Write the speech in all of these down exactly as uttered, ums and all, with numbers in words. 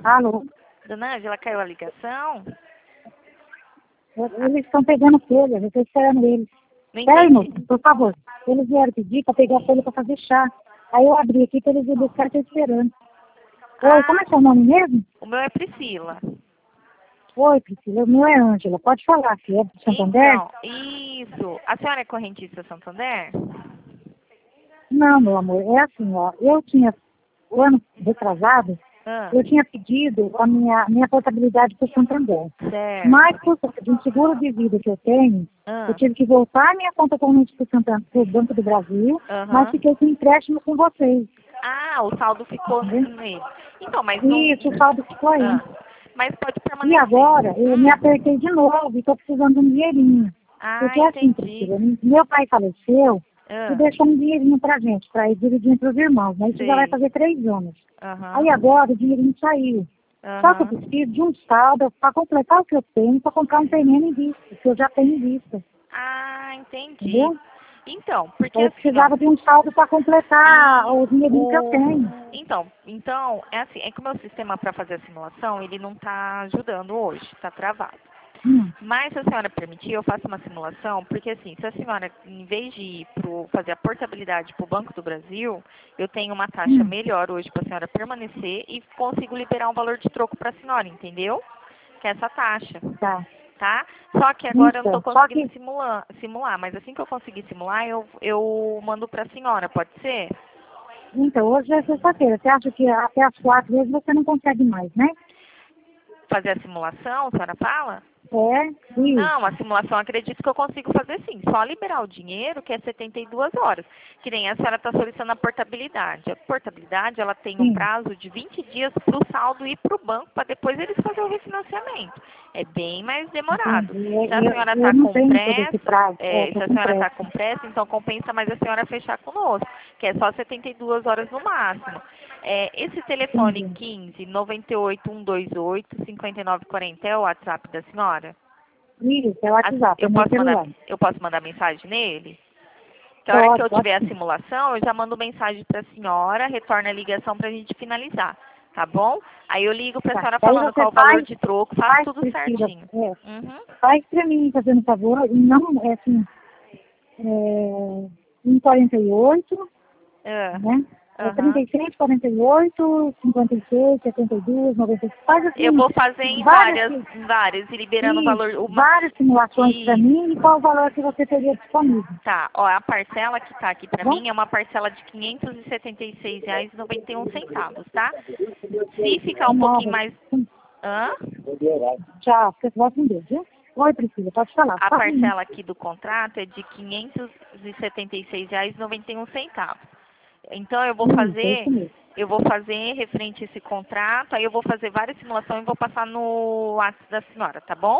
Alô? Dona Ângela, caiu a ligação? Eles estão pegando folha, eu estou esperando eles. Não Espera aí, entendi. moça, por favor. Eles vieram pedir para pegar folha para fazer chá. Aí eu abri aqui para eles ir buscar e estou esperando. Oi, Ah, como é seu nome mesmo? o meu é Priscila. Oi, Priscila, o meu é Ângela. Pode falar, que é do Santander? Então, isso. A senhora é correntista Santander? Não, meu amor, é assim, ó. Eu tinha, o ano retrasado, Ah, eu tinha pedido a minha, minha portabilidade para o Santander. certo. Mas, por conta de um seguro de vida que eu tenho, eu Ah, tive que voltar a minha conta corrente para o Santander, para o Banco do Brasil, mas aham. fiquei com empréstimo com vocês. Ah, o saldo ficou Entendeu? nele. Então, mas não... Isso, o saldo ficou aí. Ah, mas pode E permanecer. agora, eu me Hum. apertei de novo e estou precisando de um dinheirinho. Ah, Porque assim, entendi. Priscila, meu pai faleceu e Ah, deixou um dinheirinho pra gente, para ir dividir entre os irmãos, né? Isso já vai sei. fazer três anos. Aí Aham. agora o dinheirinho saiu. Só que eu Aham. preciso de um saldo para completar o que eu tenho, para comprar um terreno em vista, que eu já tenho em vista, Ah, entendi. entendeu? Então, porque Aí eu assim, ó. precisava de um saldo para completar E o dinheirinho que eu o tenho. então, então é assim, é que o meu sistema para fazer a simulação, ele não está ajudando hoje, está travado. Hum, Mas se a senhora permitir, eu faço uma simulação, porque assim, se a senhora, em vez de ir pro, fazer a portabilidade para o Banco do Brasil, eu tenho uma taxa hum, melhor hoje para a senhora permanecer e consigo liberar um valor de troco para a senhora, entendeu? Que é essa taxa, tá. tá? Só que agora eu não estou Então, só conseguindo que, simular, simular, mas assim que eu conseguir simular, eu, eu mando para a senhora, pode ser? então, hoje é sexta-feira. Você acha que até as quatro vezes você não consegue mais, né? Fazer a simulação, a senhora fala? É, Não, a isso. simulação acredito que eu consigo fazer sim. Só liberar o dinheiro, que é setenta e duas horas. Que nem a senhora está solicitando a portabilidade. A portabilidade, ela tem um Sim. prazo de vinte dias para o saldo ir para o banco, para depois eles fazerem o refinanciamento. É bem mais demorado. Entendi. Se a Eu, senhora eu está não com tenho todo esse pressa, prazo. É, é, se estou a com senhora está pressa. com pressa, então compensa mais a senhora fechar conosco, que é só setenta e duas horas no máximo. É, esse telefone Entendi. quinze, noventa e oito, cento e vinte e oito, cinquenta e nove quarenta é o WhatsApp da senhora? Isso, é o As- WhatsApp, é eu meu posso mandar, celular. eu posso mandar mensagem nele? Que a hora que Pode, eu pode tiver a sim. simulação, eu já mando mensagem para a senhora, retorna a ligação para a gente finalizar, tá bom? Aí eu ligo para a Tá. senhora Aí falando você qual o valor faz, de troco, faço faz, tudo Priscila, certinho. é, Uhum. faz pra mim, fazendo favor, e não, é assim, é, em quarenta e oito, É. né? É Aham. trinta e seis, quarenta e oito, cinquenta e seis, setenta e dois, noventa e seis. Faz Eu assim, vou fazer em várias, várias, em várias, e liberando o valor. isso, Uma, várias simulações para e mim e qual o valor que você teria disponível. tá, ó, a parcela que tá aqui Tá para bom? mim é uma parcela de quinhentos e setenta e seis reais e noventa e um centavos, tá? Se ficar um pouquinho Nova. mais. Hã? Tchau, você vai atender, viu? Oi, Priscila, pode falar. A Fala aí. parcela aqui do contrato é de quinhentos e setenta e seis reais e noventa e um centavos. Então eu vou Isso, é isso fazer, mesmo. eu vou fazer referente a esse contrato, aí eu vou fazer várias simulações e vou passar no WhatsApp da senhora, tá bom?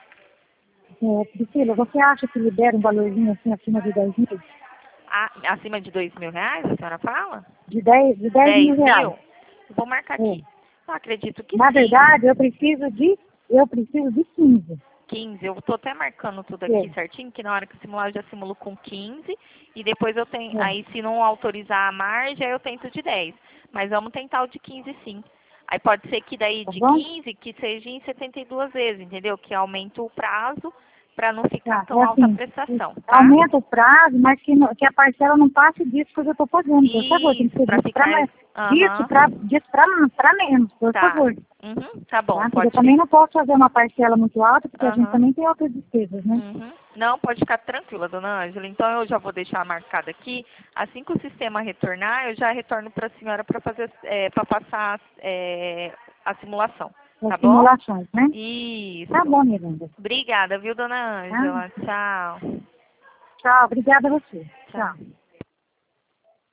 É, Priscila, você acha que libera um valorzinho assim acima de dez mil? A- acima de dois mil reais, a senhora fala? De dez, de dez mil Dez reais? mil? Eu vou marcar É. aqui. Eu acredito que Na sim. verdade, eu preciso de, eu preciso de quinze. quinze, eu tô até marcando tudo É, aqui certinho, que na hora que eu simular eu já simulo com quinze e depois eu tenho, é. aí se não autorizar a margem, aí eu tento de dez. Mas vamos tentar o de quinze sim. Aí pode ser que daí Tá de bom? quinze que seja em setenta e duas vezes, entendeu? Que aumente o prazo para não ficar Tá, é tão alta a assim, prestação, tá? aumenta o prazo, mas que, não- que a parcela não passe disso que eu já estou pagando, por favor, tem que Isso, ser para disso para ficar. mais, disso Aham. para disso para menos, por Tá. favor. Uhum, tá bom, Tá? Porque eu pode também ficar. não posso fazer uma parcela muito alta, porque a gente Aham. também tem outras despesas, né? Uhum. Não, pode ficar tranquila, dona Ângela. Então eu já vou deixar marcado aqui. Assim que o sistema retornar, eu já retorno para a senhora para fazer, para passar é, a simulação. Tá As bom? simulações, né? Tá Isso. bom, minha linda. Obrigada, viu, dona Tá? Ângela? Tchau. Tchau, obrigada a você. Tchau. Tchau.